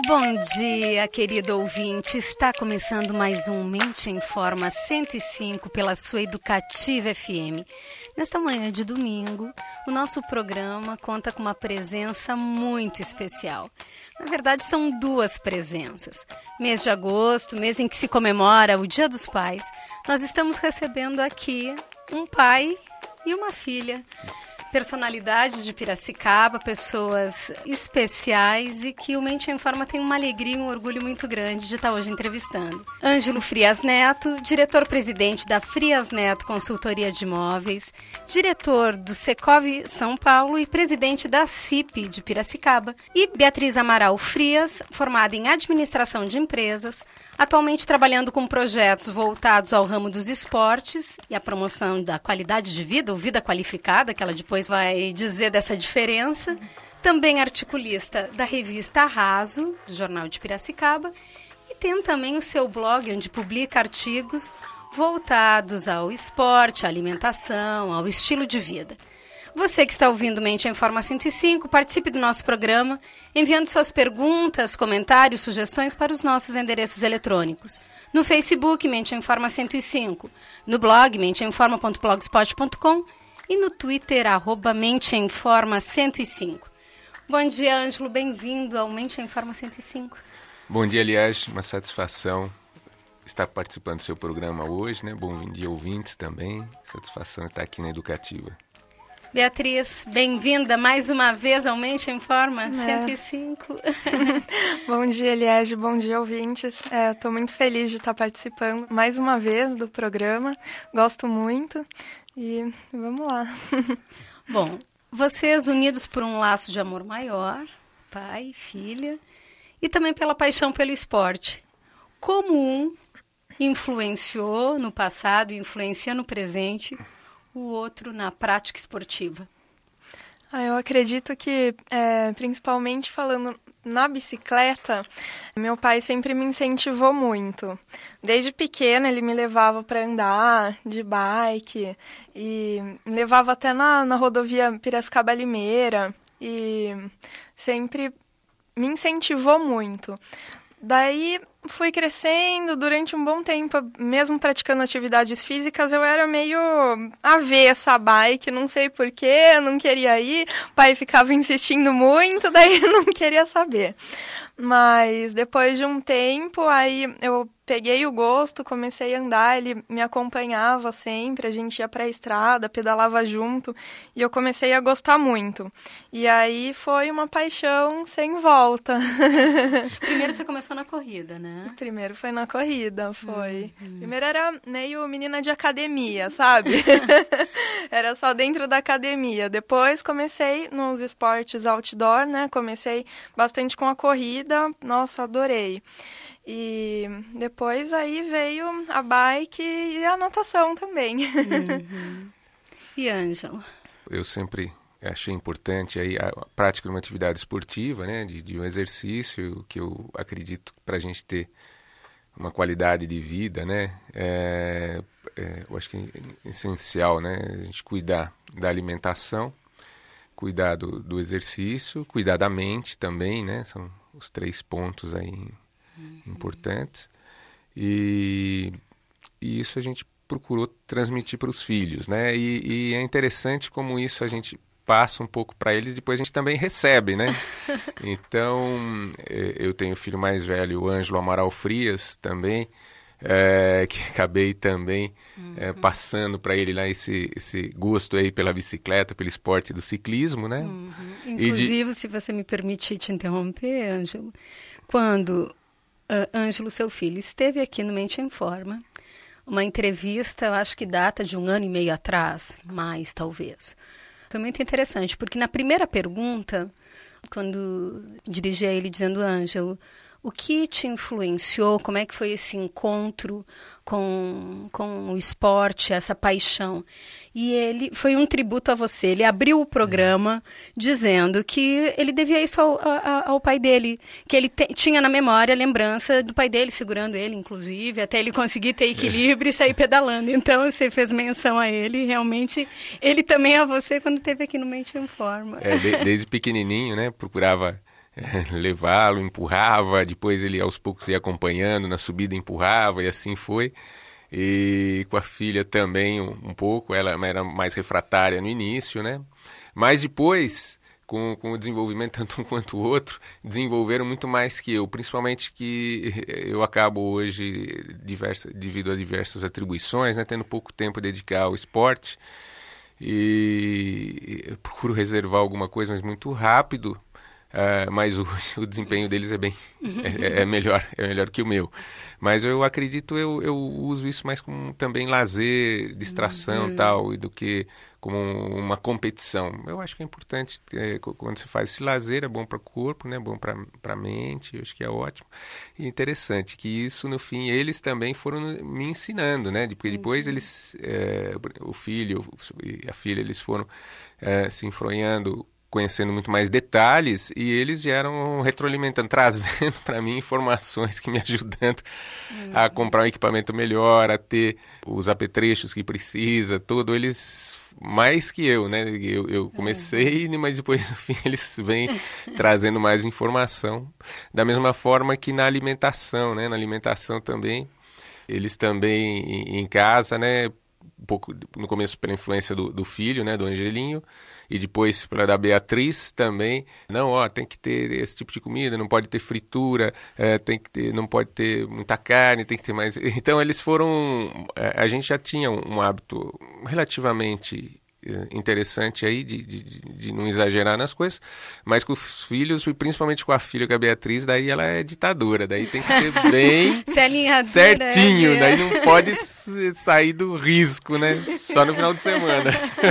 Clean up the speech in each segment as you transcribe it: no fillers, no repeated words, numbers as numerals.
Bom dia, querido ouvinte. Está começando mais um Mente em Forma 105 pela sua Educativa FM. Nesta manhã de domingo, o nosso programa conta com uma presença muito especial. Na verdade, são duas presenças. Mês de agosto, mês em que se comemora o Dia dos Pais, nós estamos recebendo aqui um pai e uma filha. Personalidades de Piracicaba, pessoas especiais e que o Mente em Forma tem uma alegria e um orgulho muito grande de estar hoje entrevistando. Ângelo Frias Neto, diretor-presidente da Frias Neto Consultoria de Imóveis, diretor do Secov São Paulo e presidente da CIP de Piracicaba. E Beatriz Amaral Frias, formada em administração de empresas, atualmente trabalhando com projetos voltados ao ramo dos esportes e à promoção da qualidade de vida, ou vida qualificada, que ela depois vai dizer dessa diferença. Também articulista da revista Arraso, do Jornal de Piracicaba, e tem também o seu blog, onde publica artigos voltados ao esporte, à alimentação, ao estilo de vida. Você que está ouvindo Mente em Forma 105, participe do nosso programa, enviando suas perguntas, comentários, sugestões para os nossos endereços eletrônicos. No Facebook, Mente em Forma 105, no blog, menteinforma.blogspot.com e no Twitter, @Mente em Forma 105. Bom dia, Ângelo, bem-vindo ao Mente em Forma 105. Bom dia, aliás, uma satisfação estar participando do seu programa hoje, né? Bom dia, ouvintes também, satisfação estar aqui na Educativa. Beatriz, bem-vinda mais uma vez ao Mente em Forma 105. Bom dia, Eliege, bom dia, ouvintes. Estou muito feliz de estar participando mais uma vez do programa. Gosto muito e vamos lá. Bom, vocês unidos por um laço de amor maior, pai, filha, e também pela paixão pelo esporte. Como um influenciou no passado e influencia no presente o outro na prática esportiva? Eu acredito que, principalmente falando na bicicleta, meu pai sempre me incentivou muito. Desde pequena ele me levava para andar de bike e me levava até na rodovia Piracicaba-Limeira e sempre me incentivou muito. Daí fui crescendo durante um bom tempo, mesmo praticando atividades físicas, eu era meio avessa a bike, não sei porquê, não queria ir, o pai ficava insistindo muito, daí eu não queria saber. Mas depois de um tempo, aí eu peguei o gosto, comecei a andar, ele me acompanhava sempre, a gente ia pra estrada, pedalava junto, e eu comecei a gostar muito. E aí foi uma paixão sem volta. Primeiro você começou na corrida, né? Primeiro foi na corrida, foi. Primeiro era meio menina de academia, sabe? Era só dentro da academia. Depois comecei nos esportes outdoor, né? Comecei bastante com a corrida, nossa, adorei. E depois aí veio a bike e a natação também. E Ângelo? Eu sempre achei importante aí a prática de uma atividade esportiva, né, de um exercício que eu acredito para a gente ter uma qualidade de vida, né, eu acho que é essencial, né, a gente cuidar da alimentação, cuidar do exercício, cuidar da mente também, né, são os 3 pontos aí importantes, e isso a gente procurou transmitir para os filhos, né, e é interessante como isso a gente passa um pouco para eles, depois a gente também recebe, né? Então, eu tenho o filho mais velho, o Ângelo Amaral Frias, também, que acabei também passando para ele lá esse gosto aí pela bicicleta, pelo esporte do ciclismo, né? Inclusive, se você me permitir te interromper, Ângelo, quando Ângelo, seu filho, esteve aqui no Mente em Forma, uma entrevista, eu acho que data de 1 ano e meio atrás, mais talvez. Foi muito interessante, porque na primeira pergunta, quando dirigi a ele dizendo, Ângelo, o que te influenciou, como é que foi esse encontro com o esporte, essa paixão? E ele foi um tributo a você, ele abriu o programa dizendo que ele devia isso ao pai dele, que ele tinha na memória a lembrança do pai dele segurando ele, inclusive, até ele conseguir ter equilíbrio e sair pedalando. Então, você fez menção a ele, realmente, ele também a você quando esteve aqui no Mente em Forma. Desde pequenininho, né, procurava levá-lo, empurrava, depois ele aos poucos ia acompanhando, na subida empurrava e assim foi. E com a filha também um pouco, ela era mais refratária no início, né? Mas depois, com o desenvolvimento, tanto um quanto o outro, desenvolveram muito mais que eu, principalmente que eu acabo hoje, devido a diversas atribuições, né? Tendo pouco tempo a dedicar ao esporte, e eu procuro reservar alguma coisa, mas muito rápido. Mas o desempenho deles é melhor que o meu. Mas eu acredito, eu uso isso mais como também lazer, distração tal, do que como uma competição. Eu acho que é importante, quando você faz esse lazer, é bom para o corpo, né? Bom para a mente, eu acho que é ótimo. E interessante que isso, no fim, eles também foram me ensinando, né? Porque depois eles, o filho e a filha, eles foram se enfronhando, conhecendo muito mais detalhes, e eles vieram retroalimentando, trazendo para mim informações que me ajudando a comprar um equipamento melhor, a ter os apetrechos que precisa, tudo, eles mais que eu, né? Eu comecei, mas depois no fim eles vêm trazendo mais informação, da mesma forma que na alimentação, né? Na alimentação também, eles também em casa, né? Um pouco no começo pela influência do filho, né? Do Angelinho, e depois pela da Beatriz também. Não, tem que ter esse tipo de comida, não pode ter fritura, não pode ter muita carne, tem que ter mais. Então eles foram, a gente já tinha um hábito relativamente interessante aí de não exagerar nas coisas, mas com os filhos, e principalmente com a filha, com a Beatriz, daí ela é ditadora, daí tem que ser bem certinho, daí não pode sair do risco, né? Só no final de semana.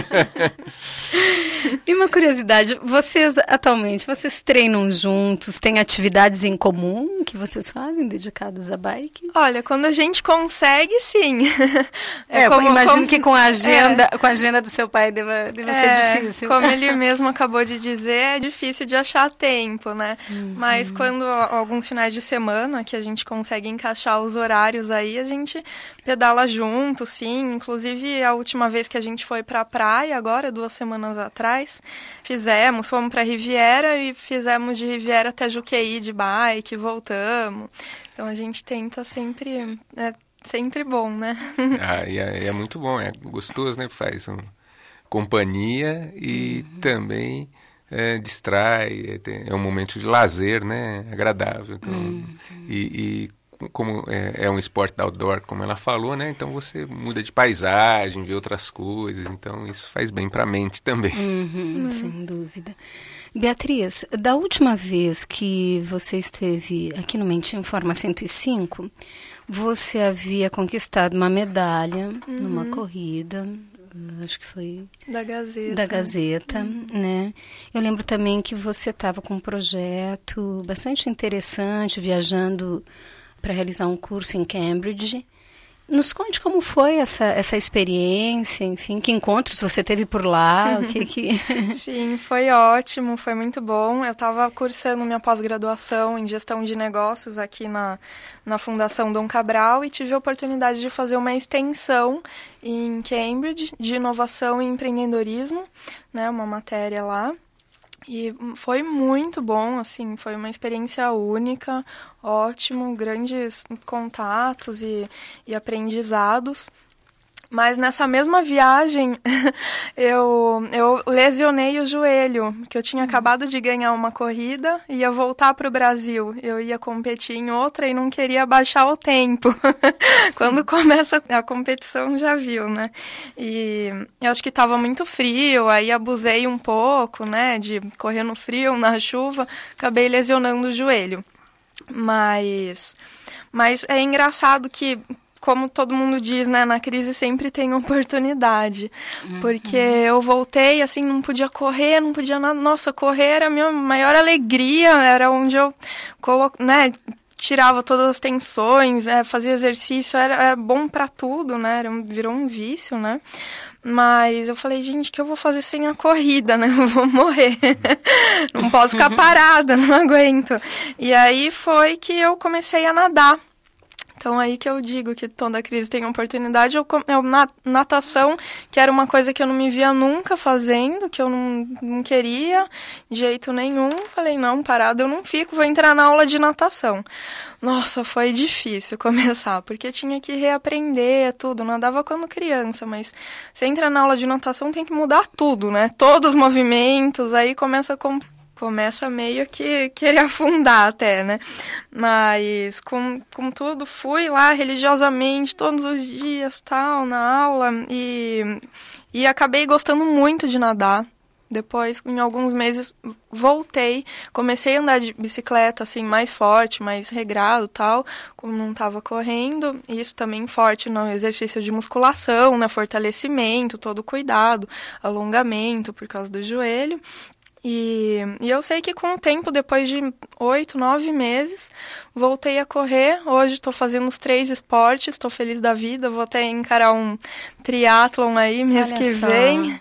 E uma curiosidade, vocês treinam juntos, têm atividades em comum que vocês fazem dedicados à bike? Olha, quando a gente consegue, sim. Imagino que com a agenda do seu pai deva ser difícil. Como ele mesmo acabou de dizer, é difícil de achar tempo, né? Mas quando alguns finais de semana que a gente consegue encaixar os horários aí, a gente pedala junto, sim. Inclusive, a última vez que a gente foi pra praia, agora, 2 semanas atrás, fomos pra Riviera e fizemos de Riviera até Juqueí de bike, voltamos. Então a gente tenta sempre, sempre bom, né? E é muito bom, é gostoso, né? Faz companhia e também distrai, é um momento de lazer, né? Agradável. Então, e como é um esporte outdoor, como ela falou, né? Então você muda de paisagem, vê outras coisas, então isso faz bem para a mente também. Sem dúvida. Beatriz, da última vez que você esteve aqui no Mente em Forma 105, você havia conquistado uma medalha numa corrida, acho que foi da Gazeta, né? Eu lembro também que você estava com um projeto bastante interessante, viajando para realizar um curso em Cambridge. Nos conte como foi essa experiência, enfim, que encontros você teve por lá, o que... Sim, foi ótimo, foi muito bom. Eu estava cursando minha pós-graduação em gestão de negócios aqui na Fundação Dom Cabral e tive a oportunidade de fazer uma extensão em Cambridge de inovação e empreendedorismo, né, uma matéria lá. E foi muito bom, assim, foi uma experiência única, ótimo, grandes contatos e aprendizados. Mas nessa mesma viagem, eu lesionei o joelho, que eu tinha acabado de ganhar uma corrida, ia voltar para o Brasil. Eu ia competir em outra e não queria baixar o tempo. Quando começa a competição, já viu, né? E eu acho que estava muito frio, aí abusei um pouco, né, de correr no frio, na chuva, acabei lesionando o joelho. Mas é engraçado que, como todo mundo diz, né, na crise sempre tem oportunidade. Porque eu voltei, assim, não podia correr, não podia nada. Nossa, correr era a minha maior alegria, era onde eu tirava todas as tensões, fazia exercício, era bom pra tudo, né, virou um vício, né. Mas eu falei, gente, o que eu vou fazer sem a corrida, né? Eu vou morrer. Não posso ficar parada, não aguento. E aí foi que eu comecei a nadar. Então, aí que eu digo que toda crise tem oportunidade. Natação, que era uma coisa que eu não me via nunca fazendo, que eu não queria de jeito nenhum. Falei, não, parada eu não fico, vou entrar na aula de natação. Nossa, foi difícil começar, porque tinha que reaprender tudo. Nadava quando criança, mas você entra na aula de natação, tem que mudar tudo, né? Todos os movimentos, aí começa meio que querer afundar até, né? Mas com tudo, fui lá religiosamente todos os dias, tal, na aula, e acabei gostando muito de nadar. Depois, em alguns meses, voltei, comecei a andar de bicicleta, assim, mais forte, mais regrado, tal, como não estava correndo. Isso também forte no exercício de musculação, né, fortalecimento, todo cuidado, alongamento por causa do joelho. E eu sei que com o tempo, depois de 8, 9 meses, voltei a correr. Hoje estou fazendo os 3 esportes, estou feliz da vida. Vou até encarar um triatlon aí mês que vem.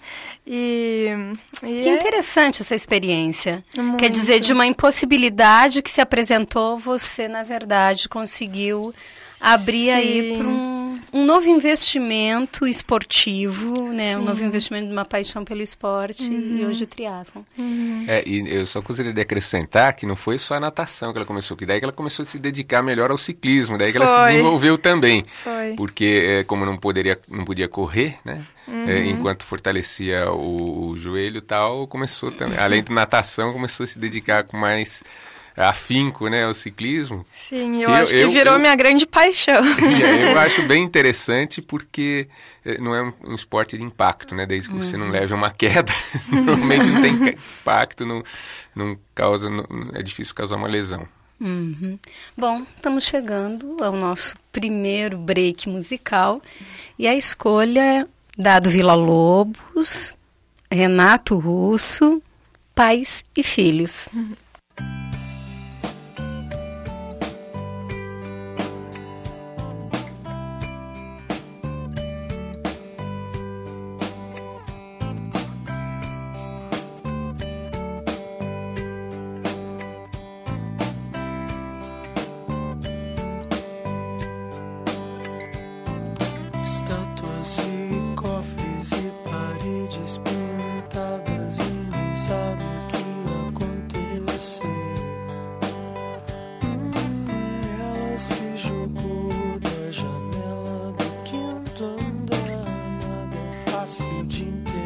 Que interessante essa experiência. Muito. Quer dizer, de uma impossibilidade que se apresentou, você, na verdade, conseguiu abrir aí para um novo investimento esportivo, né? Um novo investimento de uma paixão pelo esporte e hoje o triatlon. E eu só gostaria de acrescentar que não foi só a natação que ela começou, que daí que ela começou a se dedicar melhor ao ciclismo, daí que ela se desenvolveu também. Porque como não podia correr, né? Enquanto fortalecia o joelho e tal, começou também, além de natação, começou a se dedicar com mais afinco, né, ao ciclismo. Sim, eu acho que virou minha grande paixão. Eu acho bem interessante porque não é um esporte de impacto, né? Desde que você não leve uma queda, normalmente não tem impacto, não causa, é difícil causar uma lesão. Bom, estamos chegando ao nosso primeiro break musical e a escolha Dado Villa-Lobos, Renato Russo, Pais e Filhos. Estátuas e cofres e paredes pintadas, e nem sabe o que aconteceu. Ela se jogou da janela do quinto andar, nada é fácil de entender.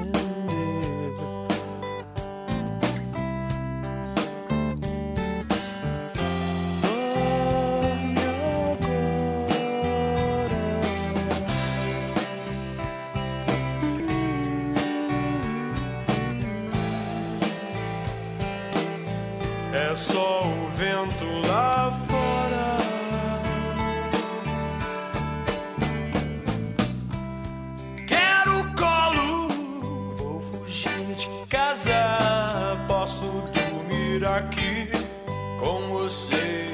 É só o vento lá fora. Quero colo, vou fugir de casa. Posso dormir aqui com você.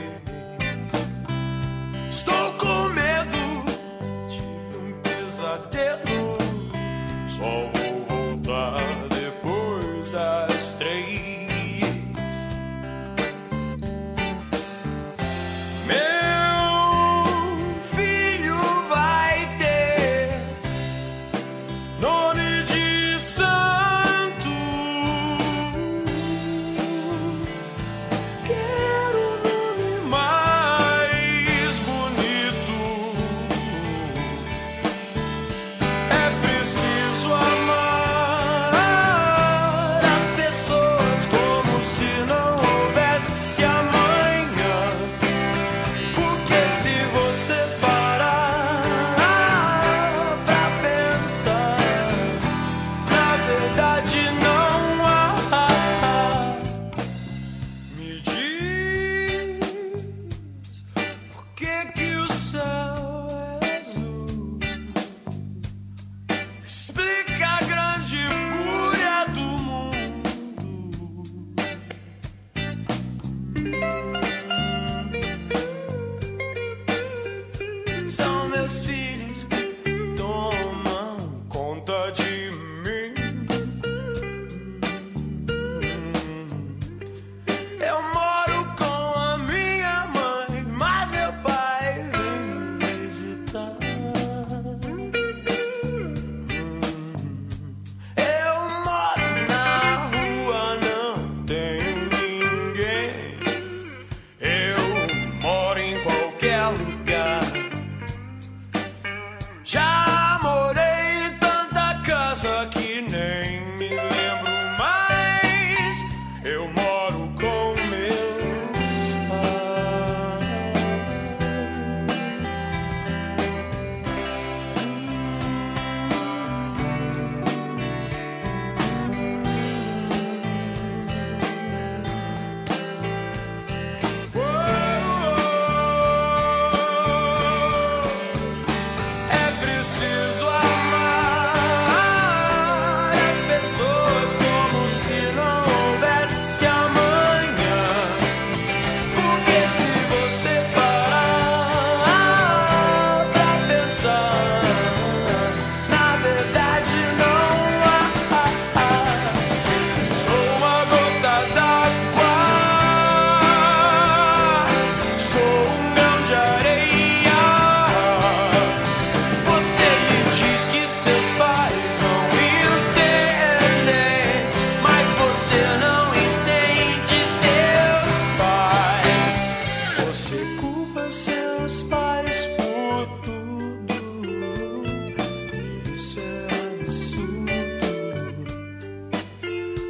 Estou com medo, tive um pesadelo. Só vou voltar depois das 3. Quero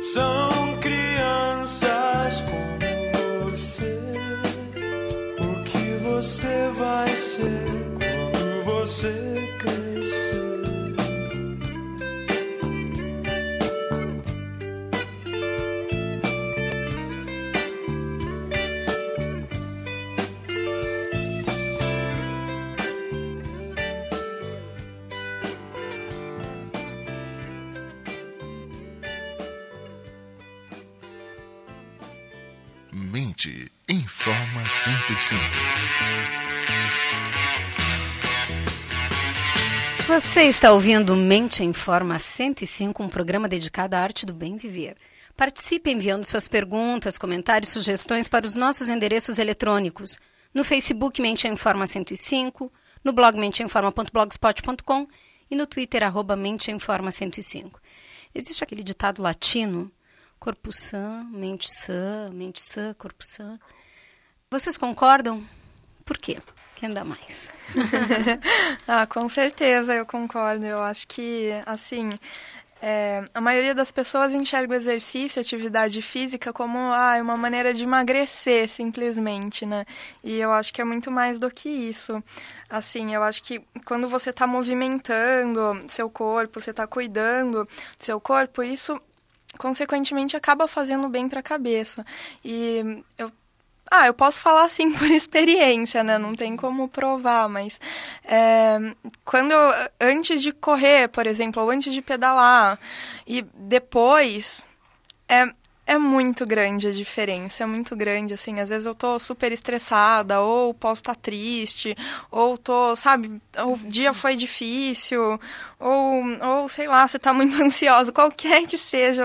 são crianças como você. O que você vai ser quando você crescer? Mente em Forma 105. Você está ouvindo Mente em Forma 105, um programa dedicado à arte do bem viver. Participe enviando suas perguntas, comentários, sugestões para os nossos endereços eletrônicos. No Facebook Mente em Forma 105, no blog menteinforma.blogspot.com e no Twitter @Mente em Forma 105. Existe aquele ditado latino: corpo sã, mente sã, corpo sã. Vocês concordam? Por quê? Quem dá mais? Com certeza eu concordo. Eu acho que, assim, a maioria das pessoas enxerga o exercício, a atividade física como uma maneira de emagrecer, simplesmente, né? E eu acho que é muito mais do que isso. Assim, eu acho que quando você está movimentando seu corpo, você está cuidando do seu corpo, isso consequentemente acaba fazendo bem para a cabeça. E eu posso falar assim por experiência, né? Não tem como provar, mas antes de correr, por exemplo, ou antes de pedalar, e depois, é muito grande a diferença, é muito grande, assim, às vezes eu tô super estressada, ou posso estar triste, ou o dia foi difícil, ou sei lá, você tá muito ansiosa, qualquer que seja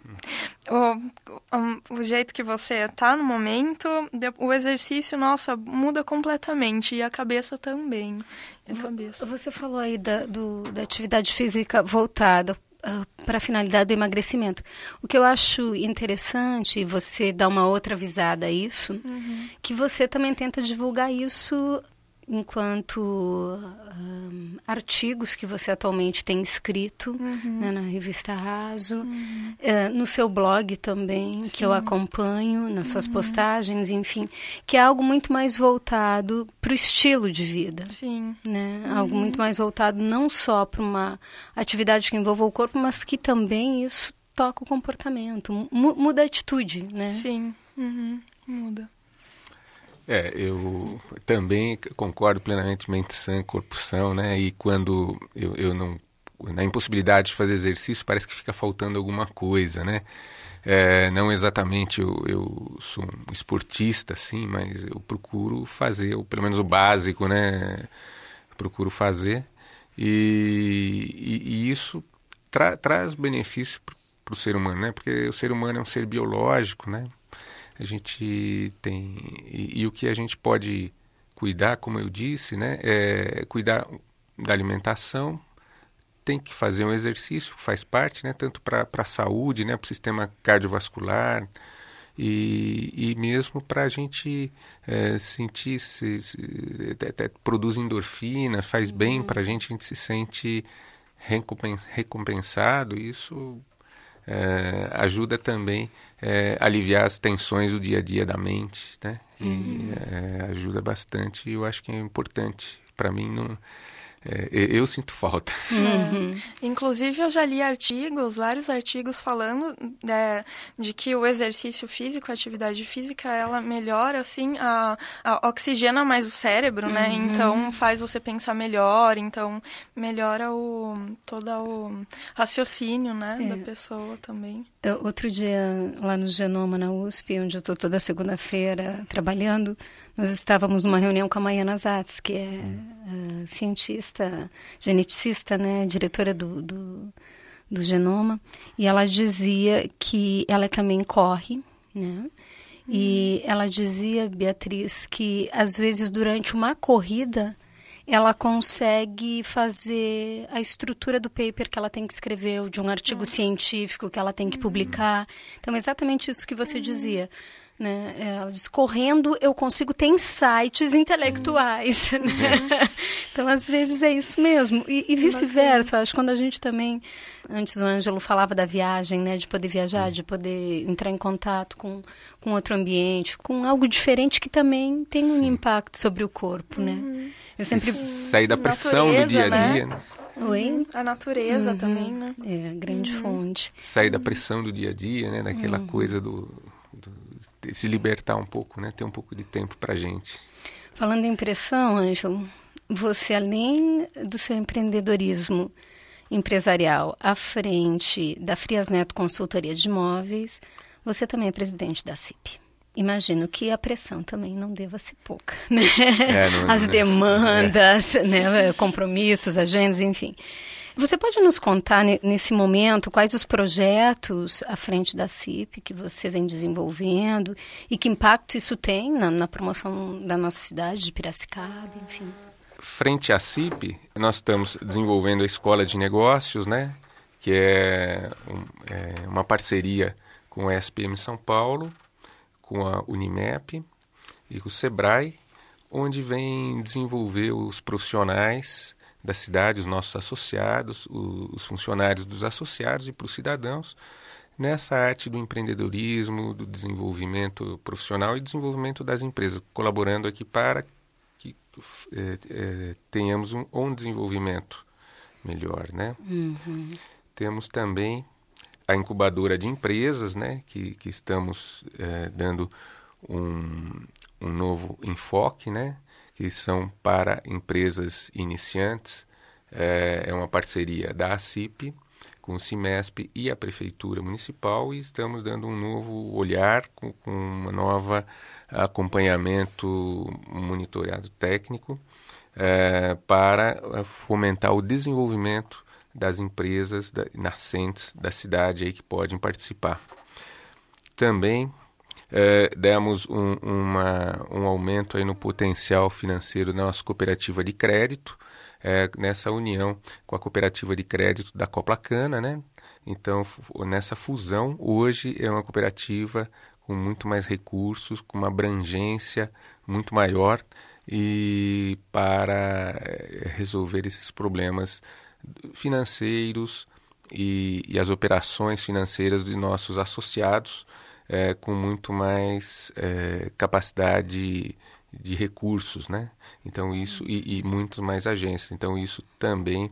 o jeito que você tá no momento, o exercício, nossa, muda completamente, e a cabeça também. Você falou aí da atividade física voltada para a finalidade do emagrecimento. O que eu acho interessante, e você dá uma outra visada a isso, que você também tenta divulgar isso enquanto artigos que você atualmente tem escrito, né, na revista Raso, no seu blog também, que eu acompanho, nas suas postagens, enfim, que é algo muito mais voltado para o estilo de vida. Sim. Né? Algo muito mais voltado não só para uma atividade que envolva o corpo, mas que também isso toca o comportamento, muda a atitude, né? Sim, muda. Eu também concordo plenamente, mente sã, corpo são, né? E quando eu não, na impossibilidade de fazer exercício, parece que fica faltando alguma coisa, né? Não exatamente eu sou um esportista, assim, mas eu procuro fazer, ou pelo menos o básico, né? Procuro fazer. E isso traz benefício para o ser humano, né? Porque o ser humano é um ser biológico, né? A gente tem... E o que a gente pode cuidar, como eu disse, né, cuidar da alimentação, tem que fazer um exercício, faz parte, né, tanto para a saúde, né, para o sistema cardiovascular e mesmo para a gente sentir, até produz endorfina, faz bem para a gente se sente recompensado, e isso... ajuda também a aliviar as tensões do dia a dia da mente, né? E ajuda bastante, e eu acho que é importante. Para mim, eu sinto falta. Inclusive, eu já li vários artigos falando de que o exercício físico, a atividade física, ela melhora, assim, oxigena mais o cérebro, né? Então, faz você pensar melhor, então melhora todo o raciocínio, né, da pessoa também. Outro dia, lá no Genoma, na USP, onde eu estou toda segunda-feira trabalhando, nós estávamos numa reunião com a Maiana Zatz, que é cientista, geneticista, né, diretora do Genoma, e ela dizia que ela também corre, né, e ela dizia, Beatriz, que às vezes durante uma corrida ela consegue fazer a estrutura do paper que ela tem que escrever, ou de um artigo científico que ela tem que publicar. Então, é exatamente isso que você dizia. né? Ela diz, correndo eu consigo ter insights intelectuais, né? Então, às vezes é isso mesmo. E vice-versa, eu acho que quando a gente também... Antes o Ângelo falava da viagem, né? De poder viajar, de poder entrar em contato com outro ambiente, com algo diferente que também tem um impacto sobre o corpo, né? Eu sempre... Sair da pressão do dia a dia, né? Oi? A natureza também, né? É, grande fonte. Sair da pressão do dia a dia, né? Daquela coisa de se libertar um pouco, né? Ter um pouco de tempo pra gente. Falando em pressão, Ângelo, você, além do seu empreendedorismo empresarial à frente da Frias Neto Consultoria de Imóveis, você também é presidente da CIP. Imagino que a pressão também não deva ser pouca, né? As demandas, né? Compromissos, agendas, enfim. Você pode nos contar, nesse momento, quais os projetos à frente da CIP que você vem desenvolvendo e que impacto isso tem na promoção da nossa cidade, de Piracicaba, enfim? Frente à CIP, nós estamos desenvolvendo a Escola de Negócios, né? Que é uma parceria com a SPM São Paulo, com a Unimep e com o Sebrae, onde vem desenvolver os profissionais da cidade, os nossos associados, os funcionários dos associados e para os cidadãos, nessa arte do empreendedorismo, do desenvolvimento profissional e desenvolvimento das empresas, colaborando aqui para que tenhamos um desenvolvimento melhor, né? Temos também a incubadora de empresas, né, que estamos dando um novo enfoque, né, que são para empresas iniciantes. É uma parceria da ACIP com o CIMESP e a Prefeitura Municipal, e estamos dando um novo olhar com uma nova acompanhamento monitorado técnico para fomentar o desenvolvimento das empresas nascentes da cidade aí que podem participar. Também demos um aumento aí no potencial financeiro da nossa cooperativa de crédito, nessa união com a cooperativa de crédito da Coplacana, né? Então, nessa fusão, hoje é uma cooperativa com muito mais recursos, com uma abrangência muito maior e para resolver esses problemas financeiros e as operações financeiras de nossos associados com muito mais capacidade de recursos, né? Então isso e muito mais agências. Então isso também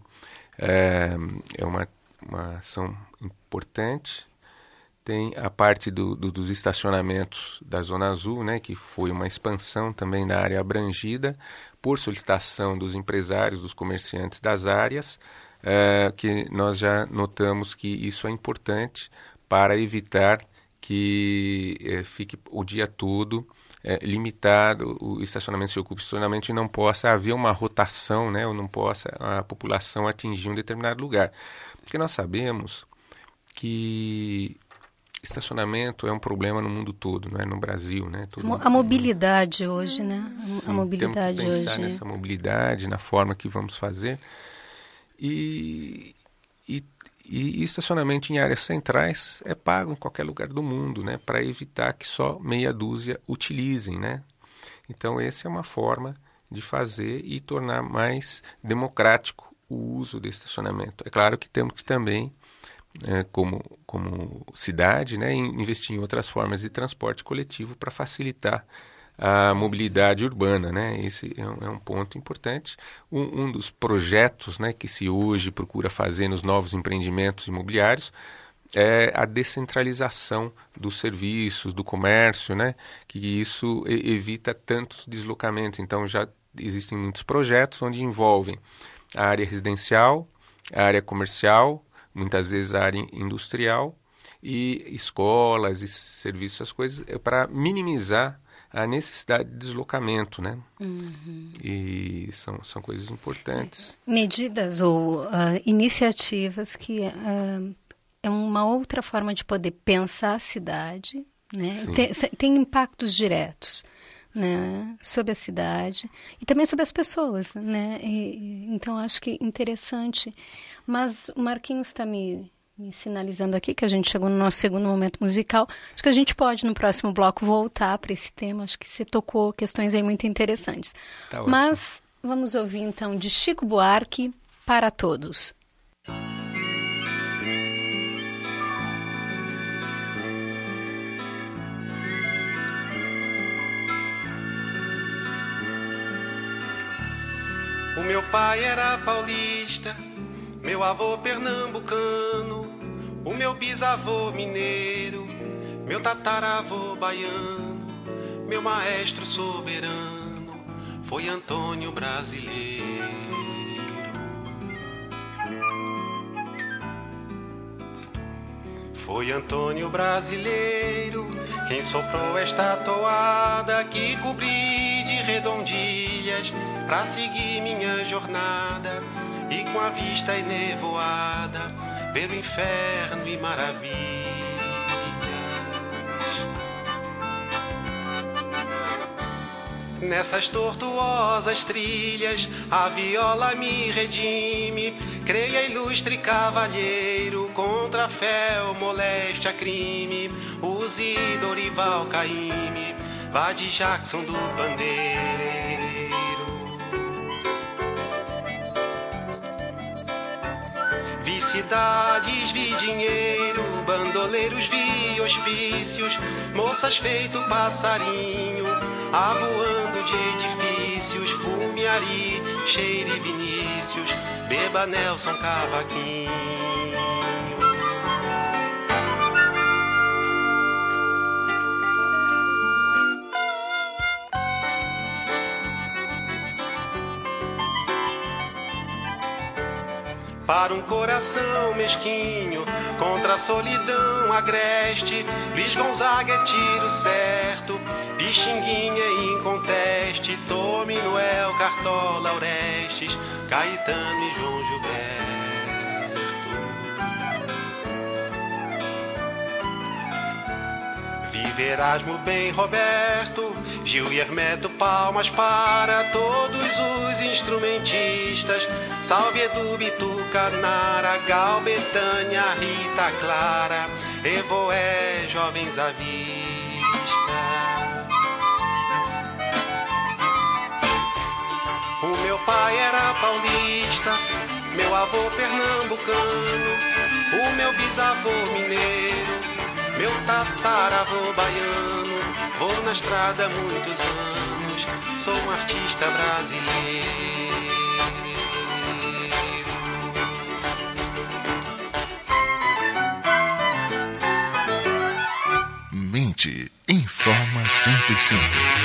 é uma ação importante. Tem a parte dos estacionamentos da Zona Azul, né, que foi uma expansão também da área abrangida por solicitação dos empresários, dos comerciantes das áreas, que nós já notamos que isso é importante para evitar que fique o dia todo limitado o estacionamento, se ocupe estacionamento e não possa haver uma rotação, né, ou não possa a população atingir um determinado lugar. Porque nós sabemos que estacionamento é um problema no mundo todo, não é no Brasil, né? A mobilidade hoje, né? Sim, a mobilidade temos que pensar hoje. Nessa mobilidade, na forma que vamos fazer. E estacionamento em áreas centrais é pago em qualquer lugar do mundo, né? Para evitar que só meia dúzia utilizem, né? Então, essa é uma forma de fazer e tornar mais democrático o uso do estacionamento. É claro que temos que também, como cidade, né, investir em outras formas de transporte coletivo para facilitar a mobilidade urbana, né? Esse é um ponto importante. Um dos projetos, né, que se hoje procura fazer nos novos empreendimentos imobiliários é a descentralização dos serviços, do comércio, né? Que isso evita tantos deslocamentos. Então já existem muitos projetos onde envolvem a área residencial, a área comercial, muitas vezes a área industrial e escolas e serviços, essas coisas, para minimizar a necessidade de deslocamento, né? E são coisas importantes. Medidas ou iniciativas que é uma outra forma de poder pensar a cidade, né? Tem impactos diretos, né, sobre a cidade e também sobre as pessoas, né? Então acho que interessante. Mas o Marquinhos está me me sinalizando aqui que a gente chegou no nosso segundo momento musical. Acho que a gente pode, no próximo bloco, voltar para esse tema. Acho que você tocou questões aí muito interessantes. Tá Mas vamos ouvir, então, de Chico Buarque, Para Todos. O meu pai era paulista, meu avô pernambucano, o meu bisavô mineiro, meu tataravô baiano, meu maestro soberano foi Antônio Brasileiro. Foi Antônio Brasileiro quem soprou esta toada que cobri de redondilhas pra seguir minha jornada e com a vista enevoada ver o inferno e maravilhas. Nessas tortuosas trilhas a viola me redime. Creia, ilustre cavalheiro, contra a fé, o moléstia, crime. Use Dorival Caymmi, vá de Jackson do Pandeiro. Vi cidades, vi dinheiro, bandoleiros, vi hospícios, moças feito passarinho, avoando de edifícios, Fumiari, Cheire Vinícius, beba Nelson Cavaquinho. Para um coração mesquinho, contra a solidão agreste, Luiz Gonzaga é tiro certo, Pixinguinha é inconteste, Tome, Noel, Cartola, Orestes, Caetano e João Gilberto. Vive Erasmo, bem Roberto, Gil e Hermeto, palmas para todos os instrumentistas. Salve Edu, Bituca, Nara, Gal, Betânia, Rita, Clara, Evoé, jovens à vista. O meu pai era paulista, meu avô pernambucano, o meu bisavô mineiro, meu tataravô baiano. Vou na estrada há muitos anos, sou um artista brasileiro. Mente Informa 105.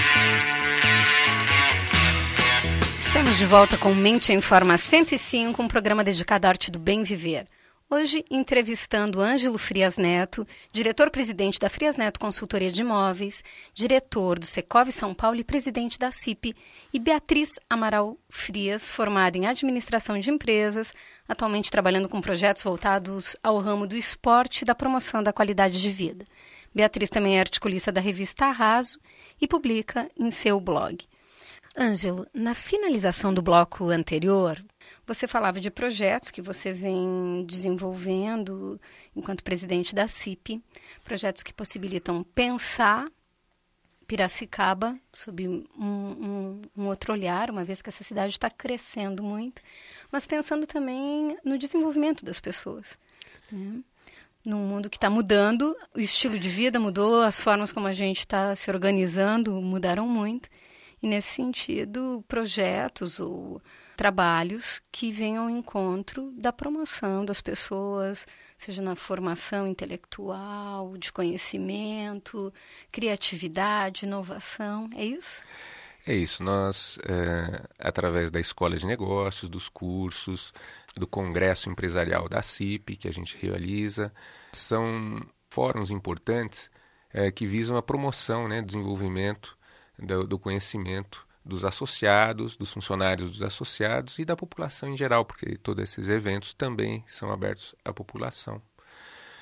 Estamos de volta com Mente Informa 105, um programa dedicado à arte do bem viver. Hoje, entrevistando Ângelo Frias Neto, diretor-presidente da Frias Neto Consultoria de Imóveis, diretor do Secov São Paulo e presidente da CIP, e Beatriz Amaral Frias, formada em administração de empresas, atualmente trabalhando com projetos voltados ao ramo do esporte e da promoção da qualidade de vida. Beatriz também é articulista da revista Arraso e publica em seu blog. Ângelo, na finalização do bloco anterior, você falava de projetos que você vem desenvolvendo enquanto presidente da CIP, projetos que possibilitam pensar Piracicaba sob um outro olhar, uma vez que essa cidade está crescendo muito, mas pensando também no desenvolvimento das pessoas, né? Num mundo que está mudando, o estilo de vida mudou, as formas como a gente está se organizando mudaram muito, e nesse sentido, projetos ou trabalhos que venham ao encontro da promoção das pessoas, seja na formação intelectual, de conhecimento, criatividade, inovação, é isso? É isso. Nós, através da Escola de Negócios, dos cursos, do Congresso Empresarial da CIP, que a gente realiza, são fóruns importantes que visam a promoção, né, do desenvolvimento do conhecimento dos associados, dos funcionários dos associados e da população em geral, porque todos esses eventos também são abertos à população.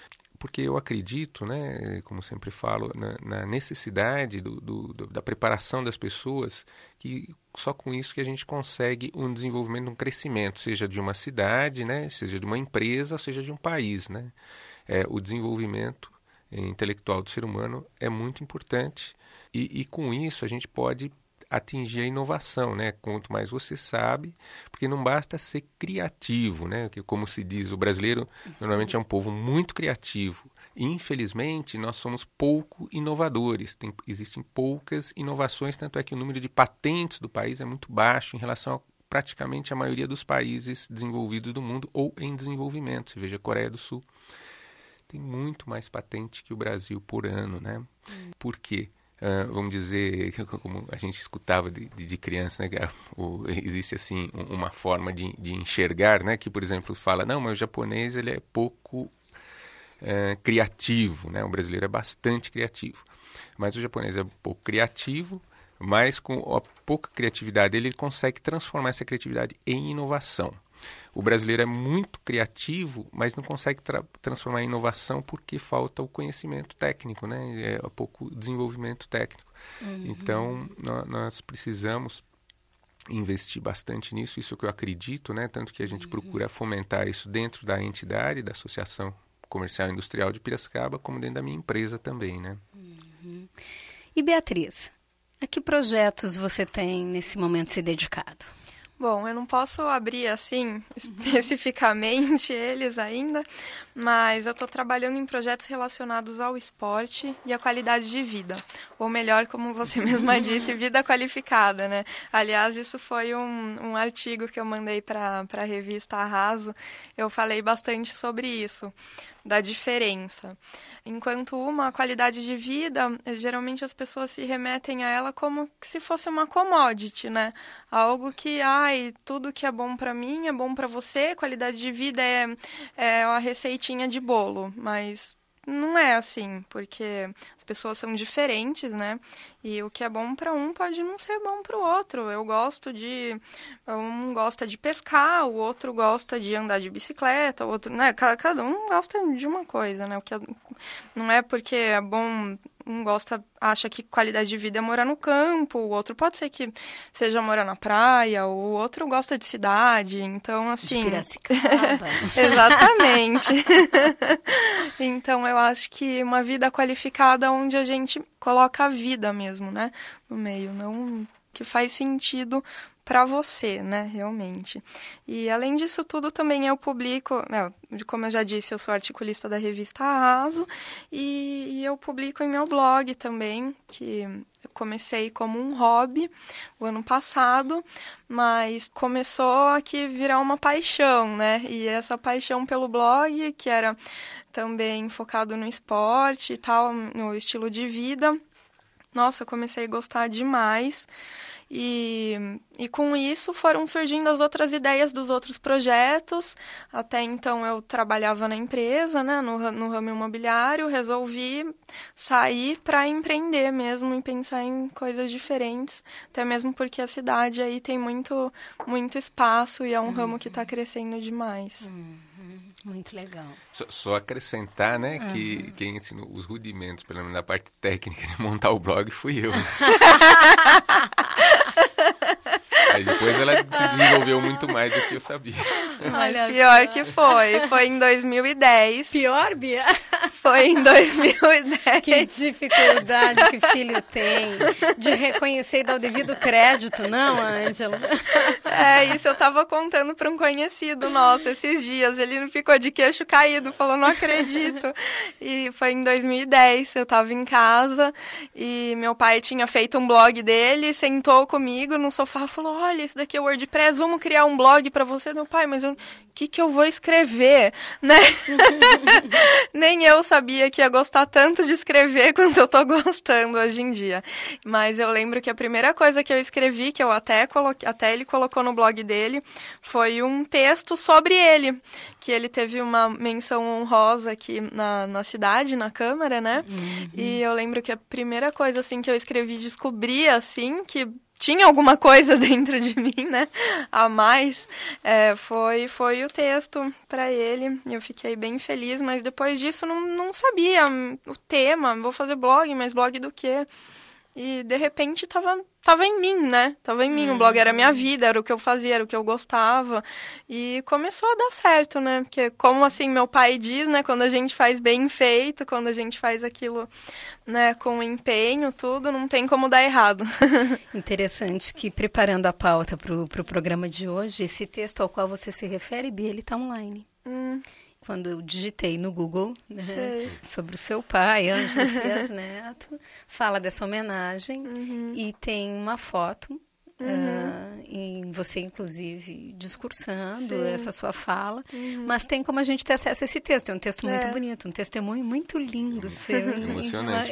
porque eu acredito, né, como sempre falo, na necessidade da preparação das pessoas, que só com isso que a gente consegue um desenvolvimento, um crescimento, seja de uma cidade, né, seja de uma empresa, seja de um país, né. O desenvolvimento intelectual do ser humano é muito importante e com isso a gente pode atingir a inovação, né? Quanto mais você sabe, porque não basta ser criativo, né? Que, como se diz, o brasileiro normalmente é um povo muito criativo. E, infelizmente, nós somos pouco inovadores. Existem poucas inovações, tanto é que o número de patentes do país é muito baixo em relação a praticamente a maioria dos países desenvolvidos do mundo ou em desenvolvimento. Você veja a Coreia do Sul. Tem muito mais patente que o Brasil por ano, né? Por quê? Vamos dizer, como a gente escutava de criança, né? Existe assim uma forma de enxergar, né? Que, por exemplo, fala, não, mas o japonês ele é pouco criativo, né? O brasileiro é bastante criativo. Mas o japonês é pouco criativo, mas com a pouca criatividade dele, ele consegue transformar essa criatividade em inovação. O brasileiro é muito criativo, mas não consegue transformar em inovação porque falta o conhecimento técnico, né? É pouco desenvolvimento técnico. Então, nós precisamos investir bastante nisso, isso é o que eu acredito, né? Tanto que a gente procura fomentar isso dentro da entidade, da Associação Comercial e Industrial de Piracicaba, como dentro da minha empresa também, né? E Beatriz, a que projetos você tem nesse momento se dedicado? Bom, eu não posso abrir assim especificamente eles ainda, mas eu estou trabalhando em projetos relacionados ao esporte e à qualidade de vida. Ou melhor, como você mesma disse, vida qualificada, né? Aliás, isso foi um artigo que eu mandei para a revista Arraso. Eu falei bastante sobre isso, da diferença. Enquanto uma qualidade de vida, geralmente as pessoas se remetem a ela como se fosse uma commodity, né? Algo que, tudo que é bom para mim é bom para você, qualidade de vida é a receitinha de bolo, mas não é assim, porque as pessoas são diferentes, né? E o que é bom para um pode não ser bom para o outro. Um gosta de pescar, o outro gosta de andar de bicicleta, o outro, né? Cada um gosta de uma coisa, né? Não é porque é bom, acha que qualidade de vida é morar no campo, o outro pode ser que seja morar na praia, o outro gosta de cidade, então assim... De Piracicaba. Exatamente. Então eu acho que uma vida qualificada onde a gente coloca a vida mesmo, né, no meio, não que faz sentido para você, né, realmente. E além disso tudo, também eu publico, como eu já disse, eu sou articulista da revista Arraso, e eu publico em meu blog também, que eu comecei como um hobby o ano passado, mas começou a virar uma paixão, né, e essa paixão pelo blog, que era também focado no esporte e tal, no estilo de vida, nossa, eu comecei a gostar demais. E com isso foram surgindo as outras ideias dos outros projetos. Até então eu trabalhava na empresa, né, no ramo imobiliário. Resolvi sair para empreender mesmo e pensar em coisas diferentes. Até mesmo porque a cidade aí tem muito, muito espaço e é um ramo que está crescendo demais. Muito legal. Só acrescentar, né, que quem ensinou os rudimentos, pelo menos da parte técnica de montar o blog, fui eu. Mas depois ela se desenvolveu muito mais do que eu sabia. Olha, pior que foi em 2010. Pior, Bia? Foi em 2010. Que dificuldade que filho tem de reconhecer e dar o devido crédito, não, Ângela? Isso eu tava contando para um conhecido nosso esses dias. Ele ficou de queixo caído, falou, não acredito. E foi em 2010, eu tava em casa e meu pai tinha feito um blog dele, sentou comigo no sofá e falou, olha, esse daqui é o WordPress, vamos criar um blog para você. Meu pai, mas o que eu vou escrever, né? Nem eu sabia que ia gostar tanto de escrever quanto eu tô gostando hoje em dia. Mas eu lembro que a primeira coisa que eu escrevi, que eu até ele colocou no blog dele, foi um texto sobre ele, que ele teve uma menção honrosa aqui na cidade, na Câmara, né? E eu lembro que a primeira coisa, assim, que eu escrevi, descobri, assim, que tinha alguma coisa dentro de mim, né, a mais, foi o texto para ele. Eu fiquei bem feliz, mas depois disso não sabia o tema. Vou fazer blog, mas blog do quê? E, de repente, tava em mim, né? Tava em mim, o blog era a minha vida, era o que eu fazia, era o que eu gostava. E começou a dar certo, né? Porque, como assim, meu pai diz, né? Quando a gente faz bem feito, quando a gente faz aquilo, né, com empenho, tudo, não tem como dar errado. Interessante que, preparando a pauta pro programa de hoje, esse texto ao qual você se refere, Bia, ele tá online. Quando eu digitei no Google, né, sobre o seu pai, Ângelo Frias Neto, fala dessa homenagem e tem uma foto, e você, inclusive, discursando essa sua fala, mas tem como a gente ter acesso a esse texto. É um texto muito bonito, um testemunho muito lindo seu. Emocionante.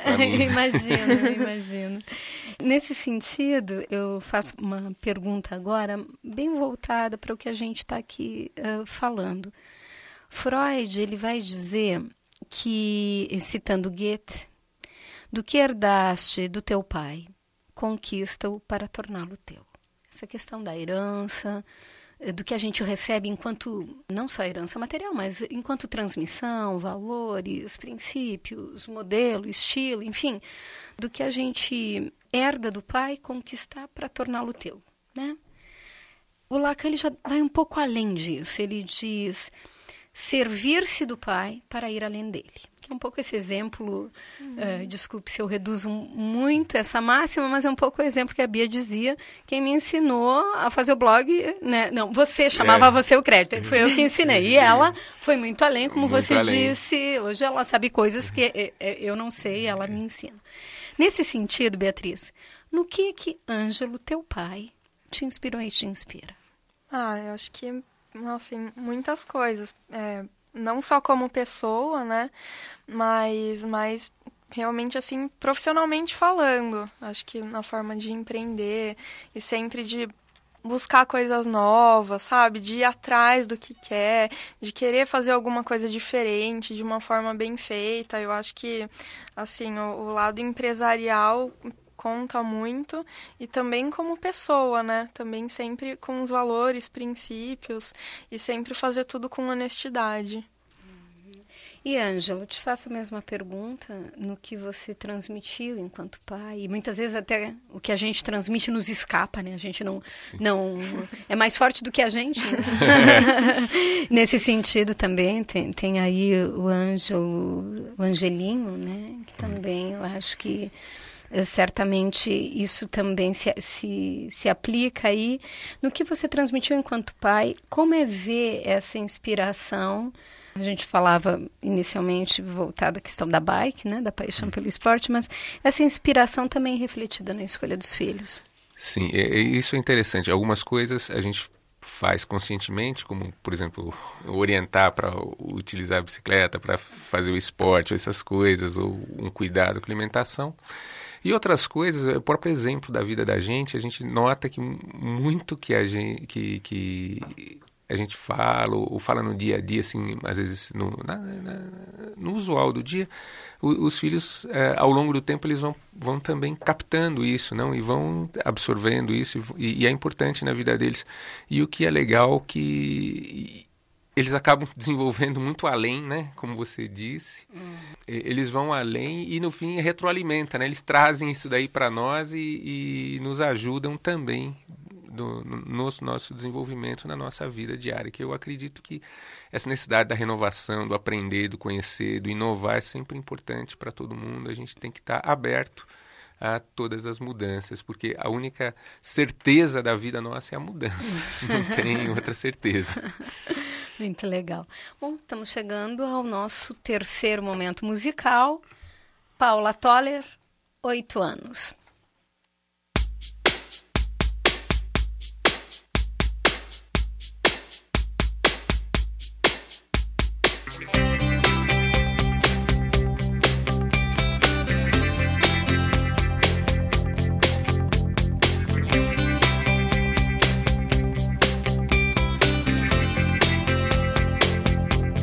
Imagino. Nesse sentido, eu faço uma pergunta agora, bem voltada para o que a gente está aqui falando. Freud, ele vai dizer que, citando Goethe, do que herdaste do teu pai, conquista-o para torná-lo teu. Essa questão da herança, do que a gente recebe enquanto, não só herança material, mas enquanto transmissão, valores, princípios, modelo, estilo, enfim, do que a gente herda do pai, conquistar para torná-lo teu, né? O Lacan, ele já vai um pouco além disso. Ele diz servir-se do pai para ir além dele. Que é um pouco esse exemplo, desculpe se eu reduzo muito essa máxima, mas é um pouco o exemplo que a Bia dizia, quem me ensinou a fazer o blog, né? Não, você chamava você o crédito, foi eu que ensinei. E ela foi muito além, como muito você disse, hoje ela sabe coisas que eu não sei, ela me ensina. Nesse sentido, Beatriz, no que Ângelo, teu pai, te inspirou e te inspira? Eu acho que, nossa, em muitas coisas. Não só como pessoa, né? Mas realmente, assim, profissionalmente falando. Acho que na forma de empreender e sempre de buscar coisas novas, sabe? De ir atrás do que quer, de querer fazer alguma coisa diferente, de uma forma bem feita. Eu acho que, assim, o lado empresarial conta muito, e também como pessoa, né? Também sempre com os valores, princípios, e sempre fazer tudo com honestidade. E, Ângelo, te faço a mesma pergunta no que você transmitiu enquanto pai. E muitas vezes até o que a gente transmite nos escapa, né? A gente não é mais forte do que a gente. Né? Nesse sentido também tem aí o Ângelo, o Angelinho, né? Que também eu acho que certamente isso também se aplica aí no que você transmitiu enquanto pai. Como é ver essa inspiração? A gente falava inicialmente voltada à questão da bike, né, da paixão pelo esporte, mas essa inspiração também refletida na escolha dos filhos. Sim, isso é interessante. Algumas coisas a gente faz conscientemente, como, por exemplo, orientar para utilizar a bicicleta, para fazer o esporte, ou essas coisas, ou um cuidado com a alimentação. E outras coisas, o próprio exemplo da vida da gente, a gente nota que muito que a gente fala, ou fala no dia a dia, assim, às vezes no usual do dia, os filhos, ao longo do tempo, eles vão também captando isso, não? E vão absorvendo isso, e é importante na vida deles. E o que é legal que eles acabam desenvolvendo muito além, né? Como você disse. Eles vão além e, no fim, retroalimenta, né? Eles trazem isso daí para nós e nos ajudam também no nosso desenvolvimento, na nossa vida diária. Que eu acredito que essa necessidade da renovação, do aprender, do conhecer, do inovar é sempre importante para todo mundo. A gente tem que estar aberto a todas as mudanças, porque a única certeza da vida nossa é a mudança. Não tem outra certeza. Muito legal. Bom, estamos chegando ao nosso terceiro momento musical. Paula Toller, 8 anos.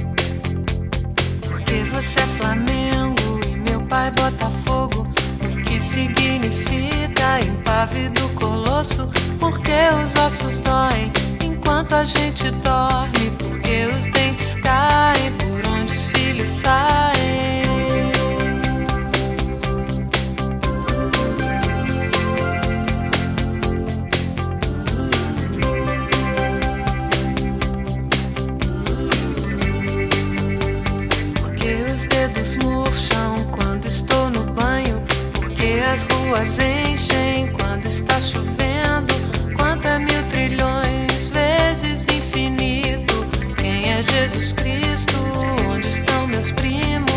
Você é Flamengo e meu pai Botafogo. O que que significa impávido colosso? Porque os ossos doem enquanto a gente dorme, porque os dentes caem por onde os filhos saem. Porque os dedos murcham quando estou no banho, porque as ruas enchem quando está chovendo. Quanta mil trilhões vezes infinito. Quem é Jesus Cristo? Onde estão meus primos?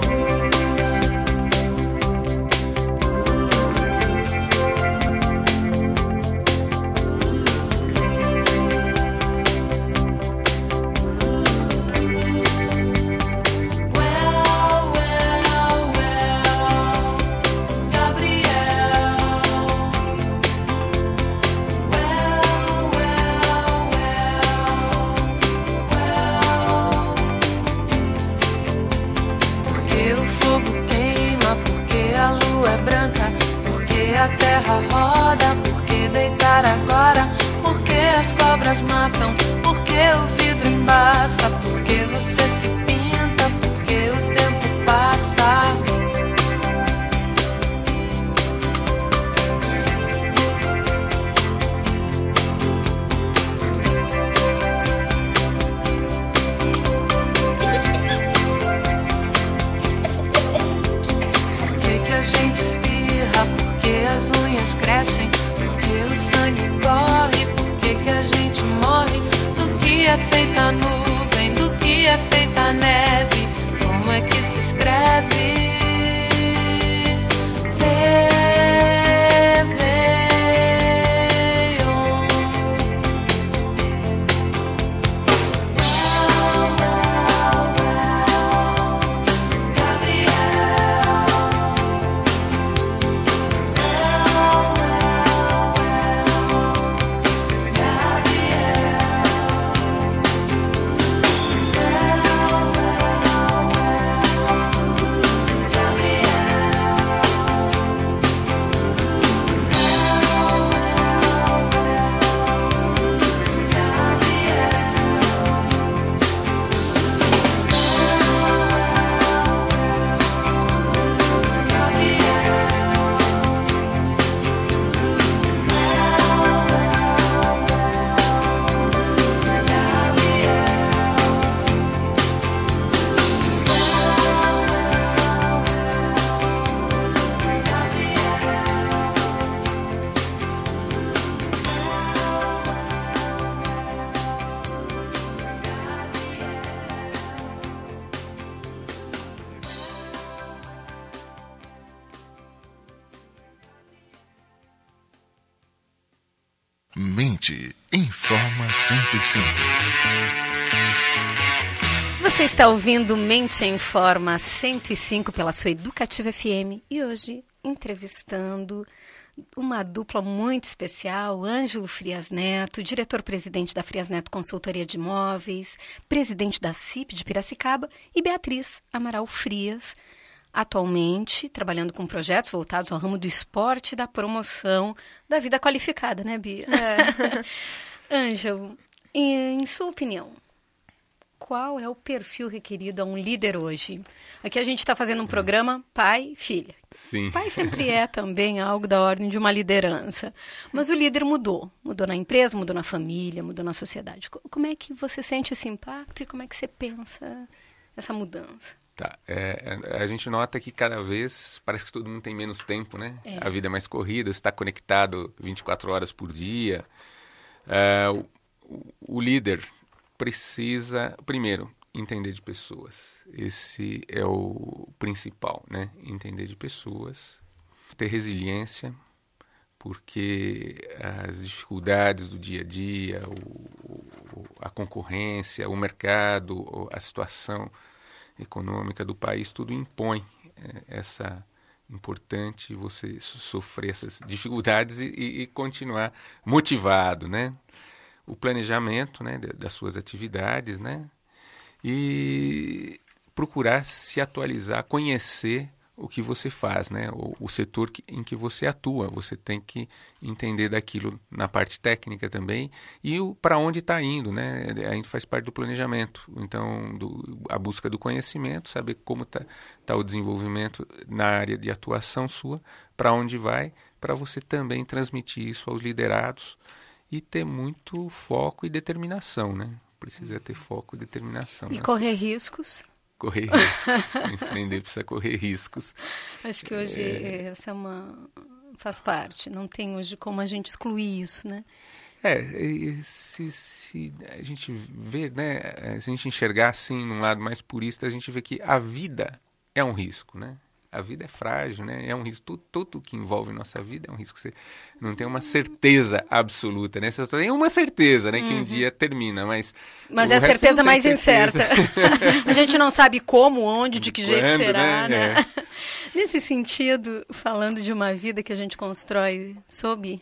A terra roda, porque deitar agora? Porque as cobras matam, porque o vidro embaça, porque você se pinta, porque o tempo passa. Por que a gente espirra? Porque as unhas crescem, porque o sangue corre, porque que a gente morre? Do que é feita a nuvem, do que é feita a neve? Como é que se escreve? Mente em Forma 105. Você está ouvindo Mente em Forma 105 pela sua Educativa FM e hoje entrevistando uma dupla muito especial, Ângelo Frias Neto, diretor-presidente da Frias Neto Consultoria de Imóveis, presidente da CIP de Piracicaba, e Beatriz Amaral Frias, atualmente trabalhando com projetos voltados ao ramo do esporte e da promoção da vida qualificada, né, Bia? É. Ângelo, em sua opinião, qual é o perfil requerido a um líder hoje? Aqui a gente está fazendo um programa pai e filha. Sim. Pai sempre é também algo da ordem de uma liderança. Mas o líder mudou. Mudou na empresa, mudou na família, mudou na sociedade. Como é que você sente esse impacto e como é que você pensa essa mudança? Tá. A gente nota que cada vez parece que todo mundo tem menos tempo, né? A vida é mais corrida, você está conectado 24 horas por dia. O líder precisa, primeiro, entender de pessoas. Esse é o principal, né? Entender de pessoas, ter resiliência, porque as dificuldades do dia a dia, a concorrência, o mercado, a situação econômica do país, tudo impõe essa importante você sofrer essas dificuldades e continuar motivado, né? O planejamento, né, das suas atividades, né? E procurar se atualizar, conhecer o que você faz, né? O setor em que você atua. Você tem que entender daquilo na parte técnica também e para onde está indo, né? A gente faz parte do planejamento. Então, a busca do conhecimento, saber como tá o desenvolvimento na área de atuação sua, para onde vai, para você também transmitir isso aos liderados e ter muito foco e determinação, né? Precisa ter foco e determinação. E correr riscos. Correr riscos. Empreender precisa correr riscos. Acho que hoje essa faz parte. Não tem hoje como a gente excluir isso, né? Se a gente vê, né? Se a gente enxergar assim, num lado mais purista, a gente vê que a vida é um risco, né? A vida é frágil, né? É um risco. Tudo que envolve nossa vida é um risco. Você não tem uma certeza absoluta, né? Você só tem uma certeza, né? Que um dia termina, mas é a certeza mais incerta. A gente não sabe como, onde, de que jeito será, né? Nesse sentido, falando de uma vida que a gente constrói sobre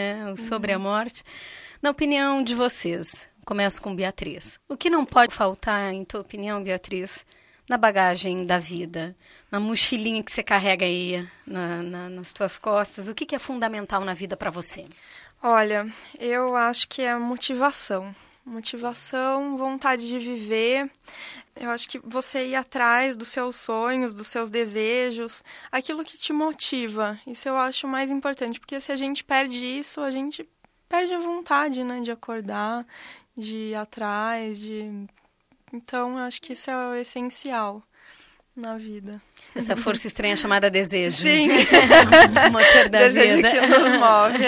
a morte, na opinião de vocês, começo com Beatriz. O que não pode faltar, em tua opinião, Beatriz, na bagagem da vida, na mochilinha que você carrega aí nas tuas costas, o que é fundamental na vida para você? Olha, eu acho que é motivação. Motivação, vontade de viver. Eu acho que você ir atrás dos seus sonhos, dos seus desejos, aquilo que te motiva. Isso eu acho mais importante, porque se a gente perde isso, a gente perde a vontade, né, de acordar, de ir atrás, Então, eu acho que isso é o essencial na vida. Essa força estranha chamada desejo. Sim. O motor da desejo vida. Que nos move.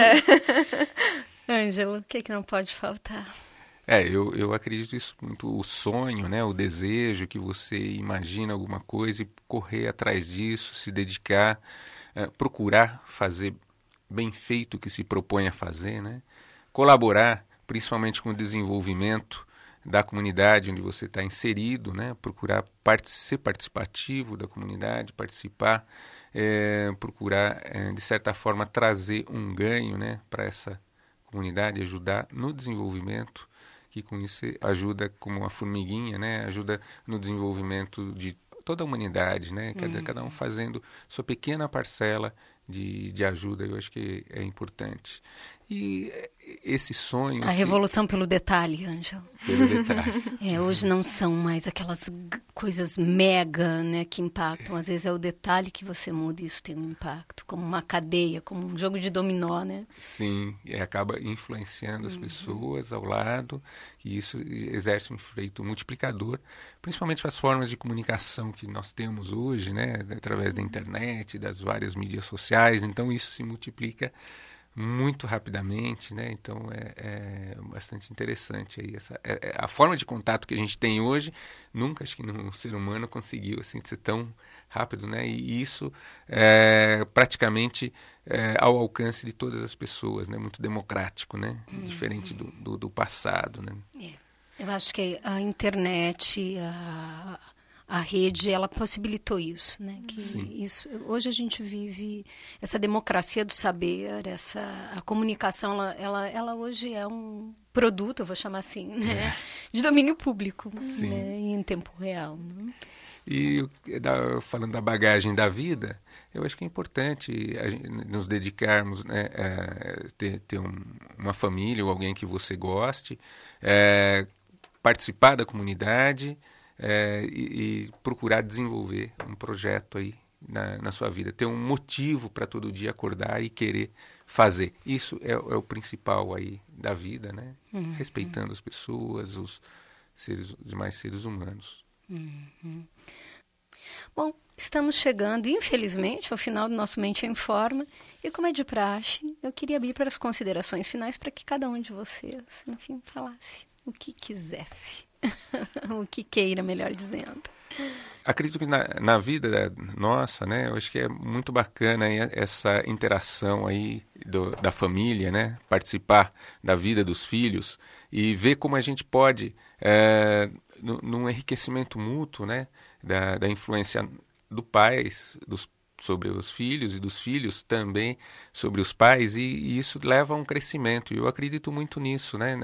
Ângelo, o que não pode faltar? Eu acredito isso muito. O sonho, né, o desejo, que você imagina alguma coisa e correr atrás disso, se dedicar, procurar fazer bem feito o que se propõe a fazer, né? Colaborar, principalmente com o desenvolvimento da comunidade onde você está inserido, né? Procurar ser participativo da comunidade, participar, procurar, de certa forma, trazer um ganho, né, para essa comunidade, ajudar no desenvolvimento, que com isso ajuda como uma formiguinha, né? Ajuda no desenvolvimento de toda a humanidade, né? Cada um fazendo sua pequena parcela de ajuda, eu acho que é importante. E esse sonho... A revolução pelo detalhe, Ângelo. Pelo detalhe. Hoje não são mais aquelas coisas mega, né, que impactam. Às vezes é o detalhe que você muda e isso tem um impacto, como uma cadeia, como um jogo de dominó, né? Sim, acaba influenciando as pessoas ao lado, e isso exerce um efeito multiplicador, principalmente as formas de comunicação que nós temos hoje, né, através da internet, das várias mídias sociais. Então isso se multiplica muito rapidamente, né? Então é bastante interessante aí a forma de contato que a gente tem hoje. Nunca acho que no ser humano conseguiu assim ser tão rápido, né? E isso praticamente ao alcance de todas as pessoas, né? Muito democrático, né? Diferente do passado, né? Eu acho que a internet, a rede, ela possibilitou isso, né? Hoje a gente vive essa democracia do saber, a comunicação, ela hoje é um produto, eu vou chamar assim, né? De domínio público, né? Em tempo real. Né? E falando da bagagem da vida, eu acho que é importante nos dedicarmos, né, ter uma família ou alguém que você goste, participar da comunidade, e procurar desenvolver um projeto aí na sua vida, ter um motivo para todo dia acordar e querer fazer. Isso é o principal aí da vida, né? Respeitando as pessoas, os demais seres humanos. Bom, estamos chegando, infelizmente, ao final do nosso Mente em Forma, e como é de praxe, eu queria abrir para as considerações finais para que cada um de vocês, enfim, falasse o que quisesse. O que queira, melhor dizendo. Acredito que na vida nossa, né, eu acho que é muito bacana essa interação aí da família, né, participar da vida dos filhos e ver como a gente pode, num enriquecimento mútuo, né, da influência do pai sobre os filhos e dos filhos também sobre os pais, e isso leva a um crescimento. E eu acredito muito nisso, né,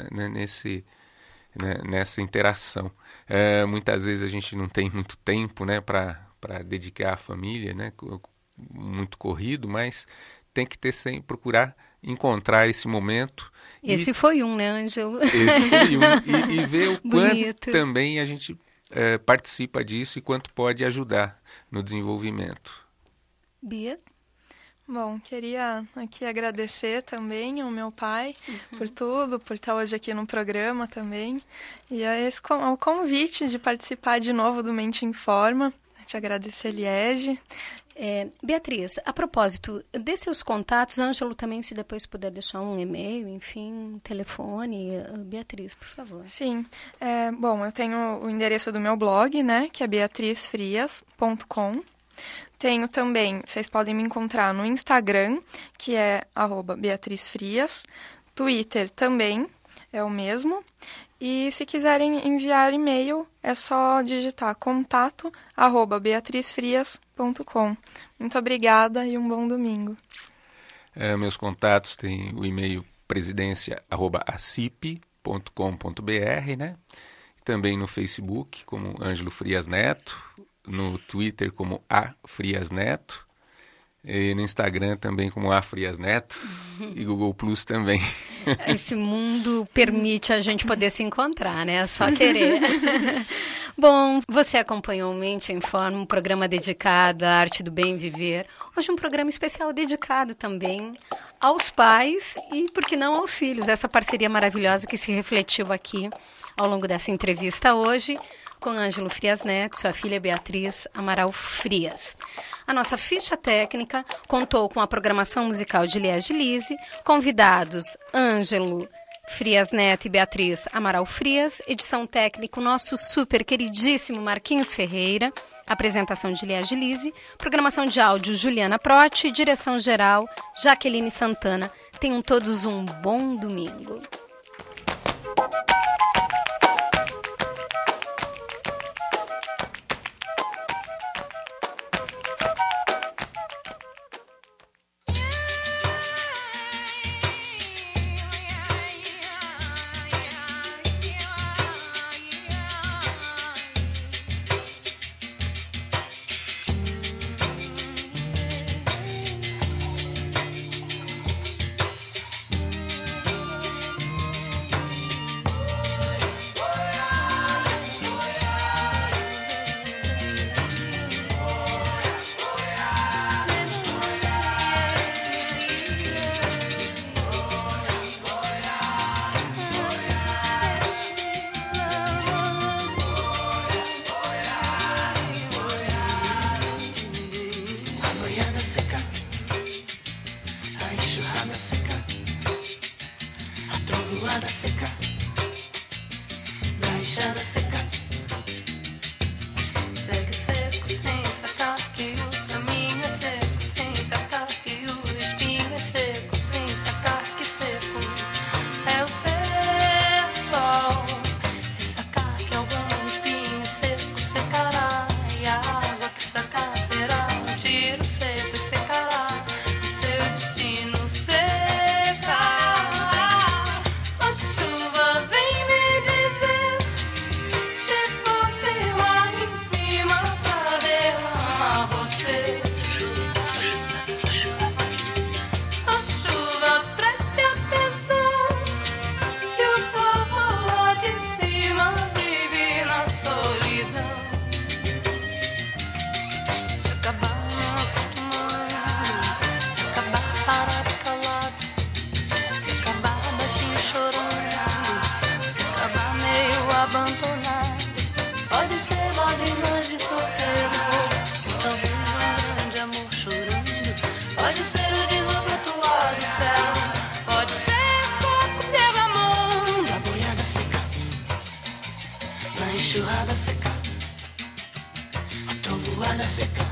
nessa interação. Muitas vezes a gente não tem muito tempo, né, para para dedicar à família, né? Muito corrido, mas tem que ter sem procurar encontrar esse momento. Esse foi um, né, Ângelo? Esse foi um. E ver o Bonito. quanto também a gente participa disso e quanto pode ajudar no desenvolvimento. Bia? Bom, queria aqui agradecer também ao meu pai por tudo, por estar hoje aqui no programa também. E ao convite de participar de novo do Mente em Forma. Te agradecer, Liege. Beatriz, a propósito, dê seus contatos, Ângelo também, se depois puder deixar um e-mail, enfim, um telefone. Beatriz, por favor. Sim. Bom, eu tenho o endereço do meu blog, né, que é beatrizfrias.com. Tenho também, vocês podem me encontrar no Instagram, que é @beatrizfrias. Twitter também é o mesmo. E se quiserem enviar e-mail, é só digitar contato@beatrizfrias.com. Muito obrigada e um bom domingo. Meus contatos têm o e-mail presidencia@acip.com.br, né? Também no Facebook, como Ângelo Frias Neto, no Twitter como A Frias Neto, e no Instagram também como A Frias Neto, e Google Plus também. Esse mundo permite a gente poder se encontrar, né? É só querer. Bom, você acompanhou o Mente em Forma, um programa dedicado à arte do bem viver. Hoje um programa especial dedicado também aos pais e, por que não, aos filhos. Essa parceria maravilhosa que se refletiu aqui ao longo dessa entrevista hoje com Ângelo Frias Neto, sua filha Beatriz Amaral Frias. A nossa ficha técnica contou com a programação musical de Liege Lise, convidados Ângelo Frias Neto e Beatriz Amaral Frias, edição técnica nosso super queridíssimo Marquinhos Ferreira, apresentação de Liege Lise, programação de áudio Juliana Protti, direção geral Jaqueline Santana. Tenham todos um bom domingo. Seca, a enxurrada seca, a trovoada seca, da enxada seca. Segue seco sem sacar que o caminho é seco, sem sacar que o espinho é seco, sem sacar que seco é o ser sol. Se sacar que algum espinho seco secará, e a água que sacar será um tiro seco e secará o seu destino seca. A chuva vem me dizer se fosse lá em cima pra derramar você. A chuva, preste atenção, se o povo lá de cima vive na solidão. Se acabar não acostumando, se acabar parado calado, se acabar baixinho chorando, se acabar meio abandonado, pode ser lágrimas de solteiro, ou talvez um grande amor chorando, pode ser o desobrotulado do céu, pode ser coco derramando, a boiada seca, na enxurrada seca, a trovoada seca,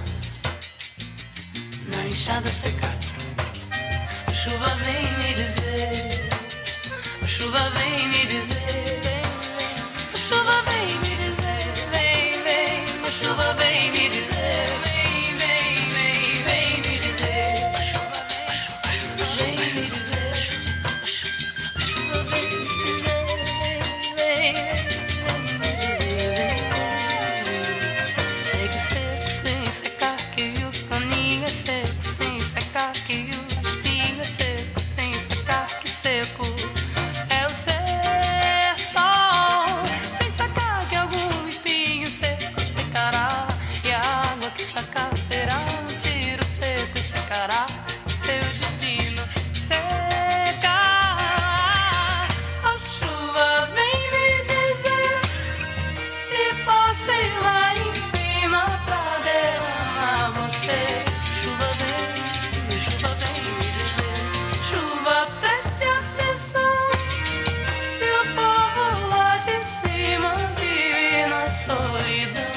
na enxada seca. A chuva vem me dizer, a chuva vem me dizer, a chuva vem me dizer, vem, vem, a chuva vem me dizer, vem, vem, vem, vem me dizer, a chuva vem me dizer, a chuva vem me dizer, vem, vem me dizer, vem, segue seco sem será o seu destino. Seca, a chuva vem me dizer se posso ir lá em cima pra derramar você. Chuva vem me dizer. Chuva, preste atenção, se o povo lá de cima vive na solidão.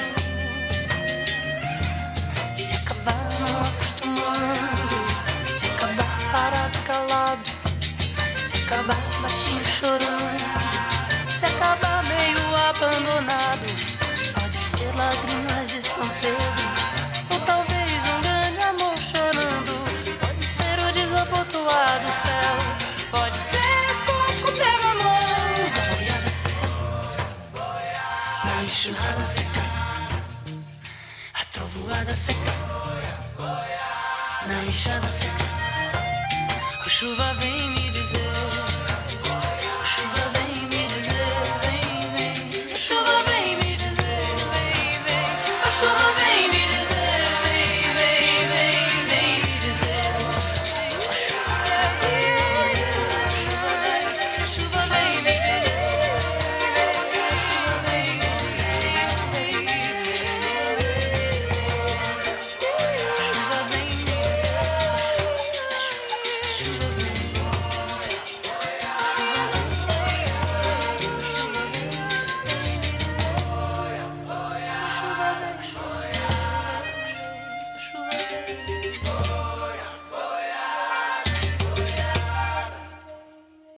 Se acabar não acostumando, se acabar parado calado, se acabar baixinho chorando, se acabar meio abandonado, pode ser lágrimas de São Pedro, ou talvez um grande amor chorando, pode ser o desabotoado céu, pode ser coco derramando, a boiada seca, na enxurrada seca, a trovoada seca, na enxada seca, a chuva vem me dizer.